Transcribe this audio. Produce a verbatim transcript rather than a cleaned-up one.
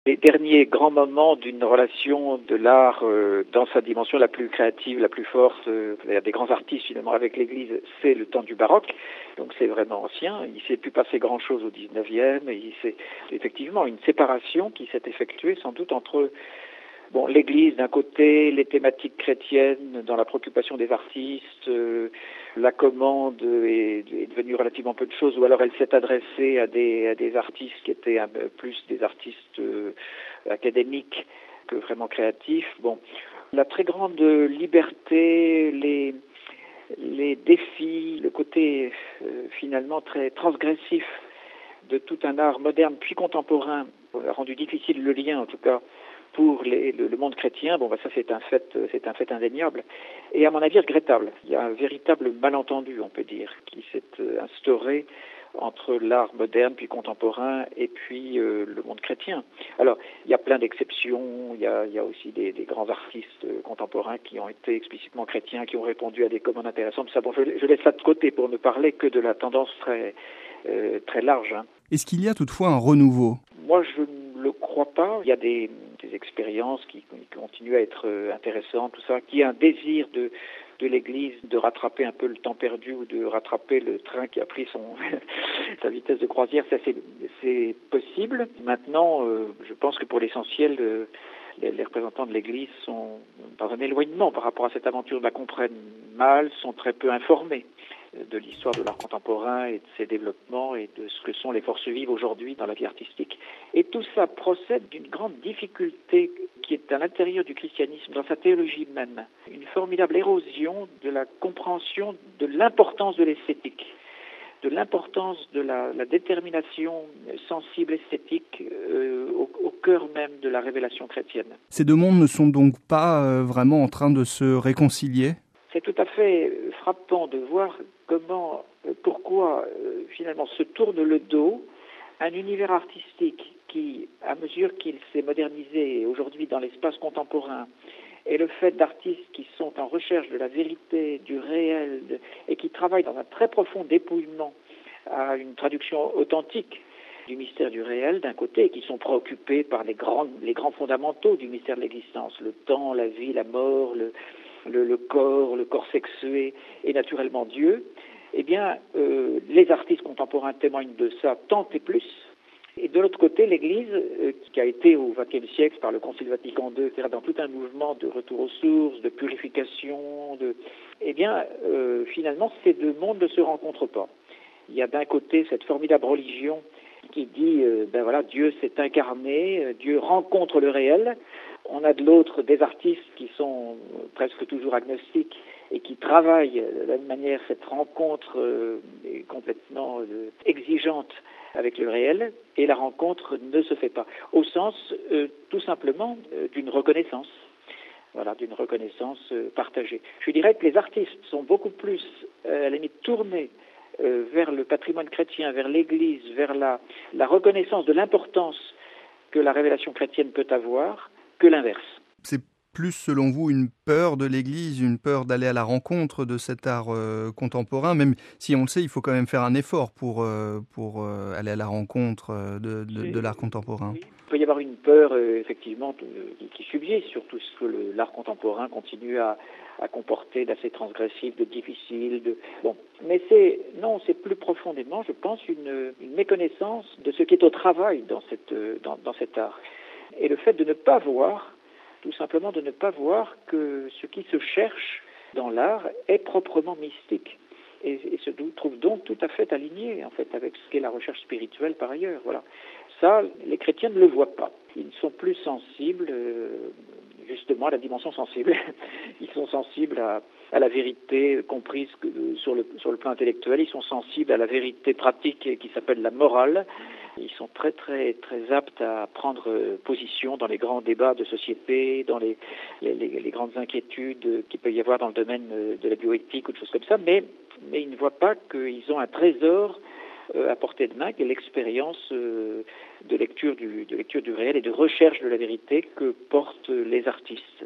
Les derniers grands moments d'une relation de l'art euh, dans sa dimension la plus créative, la plus forte, euh, des grands artistes finalement avec l'Église, c'est le temps du baroque. Donc c'est vraiment ancien. Il ne s'est plus passé grand-chose au dix-neuvième. Et il s'est effectivement une séparation qui s'est effectuée sans doute entre bon, l'Église d'un côté, les thématiques chrétiennes dans la préoccupation des artistes, euh, la commande est, est devenue relativement peu de choses, ou alors elle s'est adressée à des, à des artistes qui étaient un peu plus des artistes euh, académiques que vraiment créatifs. Bon, la très grande liberté, les, les défis, le côté euh, finalement très transgressif de tout un art moderne puis contemporain a rendu difficile le lien, en tout cas, pour les, le, le monde chrétien. Bon, bah, ça c'est un fait, c'est un fait indéniable, et à mon avis regrettable. Il y a un véritable malentendu, on peut dire, qui s'est instauré entre l'art moderne puis contemporain et puis euh, le monde chrétien. Alors, il y a plein d'exceptions. Il y a, il y a aussi des, des grands artistes contemporains qui ont été explicitement chrétiens, qui ont répondu à des commandes intéressantes. Ça, bon, je, je laisse ça de côté pour ne parler que de la tendance très, euh, très large. Hein. Est-ce qu'il y a toutefois un renouveau ? Moi, je ne le crois pas. Il y a des, des expériences qui, qui continuent à être intéressantes, tout ça, qui a un désir de, de l'Église de rattraper un peu le temps perdu ou de rattraper le train qui a pris son sa vitesse de croisière. Ça, c'est, c'est possible. Maintenant, euh, je pense que pour l'essentiel, euh, les, les représentants de l'Église sont dans un éloignement par rapport à cette aventure, la comprennent mal, sont très peu informés de l'histoire de l'art contemporain et de ses développements et de ce que sont les forces vives aujourd'hui dans la vie artistique. Et tout ça procède d'une grande difficulté qui est à l'intérieur du christianisme, dans sa théologie même. Une formidable érosion de la compréhension de l'importance de l'esthétique, de l'importance de la, la détermination sensible esthétique euh, au, au cœur même de la révélation chrétienne. Ces deux mondes ne sont donc pas euh, vraiment en train de se réconcilier ? C'est tout à fait frappant de voir comment, pourquoi euh, finalement se tourne le dos un univers artistique qui, à mesure qu'il s'est modernisé aujourd'hui dans l'espace contemporain, et le fait d'artistes qui sont en recherche de la vérité, du réel, de, et qui travaillent dans un très profond dépouillement à une traduction authentique du mystère du réel d'un côté, et qui sont préoccupés par les grands, les grands fondamentaux du mystère de l'existence, le temps, la vie, la mort, le, le, le corps, le corps sexué et naturellement Dieu, eh bien, euh, les artistes contemporains témoignent de ça tant et plus. Et de l'autre côté, l'Église, euh, qui a été au vingtième siècle par le Concile Vatican deux, c'est-à-dire dans tout un mouvement de retour aux sources, de purification, de, eh bien, euh, finalement, ces deux mondes ne se rencontrent pas. Il y a d'un côté cette formidable religion qui dit, euh, ben voilà, Dieu s'est incarné, euh, Dieu rencontre le réel. On a de l'autre des artistes qui sont presque toujours agnostiques et qui travaillent de la même manière cette rencontre euh, est complètement euh, exigeante avec le réel, et la rencontre ne se fait pas, au sens euh, tout simplement euh, d'une reconnaissance, voilà, d'une reconnaissance euh, partagée. Je dirais que les artistes sont beaucoup plus euh, à la limite tournés euh, vers le patrimoine chrétien, vers l'Église, vers la, la reconnaissance de l'importance que la révélation chrétienne peut avoir, que l'inverse. C'est plus, selon vous, une peur de l'Église, une peur d'aller à la rencontre de cet art euh, contemporain, même si on le sait, il faut quand même faire un effort pour, euh, pour euh, aller à la rencontre euh, de, de, de l'art contemporain. Oui. Il peut y avoir une peur, euh, effectivement, qui, qui subsiste, surtout ce que le, l'art contemporain continue à, à comporter d'assez transgressif, de difficile. De... Bon. Mais c'est, non, c'est plus profondément, je pense, une, une méconnaissance de ce qui est au travail dans, cette, dans, dans cet art. Et le fait de ne pas voir, tout simplement de ne pas voir que ce qui se cherche dans l'art est proprement mystique et, et se trouve donc tout à fait aligné en fait avec ce qu'est la recherche spirituelle par ailleurs. Voilà. Ça, les chrétiens ne le voient pas. Ils sont plus sensibles euh, justement à la dimension sensible. Ils sont sensibles à, à la vérité comprise que, euh, sur le, sur le plan intellectuel. Ils sont sensibles à la vérité pratique qui s'appelle la morale. Ils sont très très très aptes à prendre position dans les grands débats de société, dans les, les, les grandes inquiétudes qu'il peut y avoir dans le domaine de la bioéthique ou de choses comme ça, mais, mais ils ne voient pas qu'ils ont un trésor à portée de main, qui est l'expérience de lecture du, de lecture du réel et de recherche de la vérité que portent les artistes.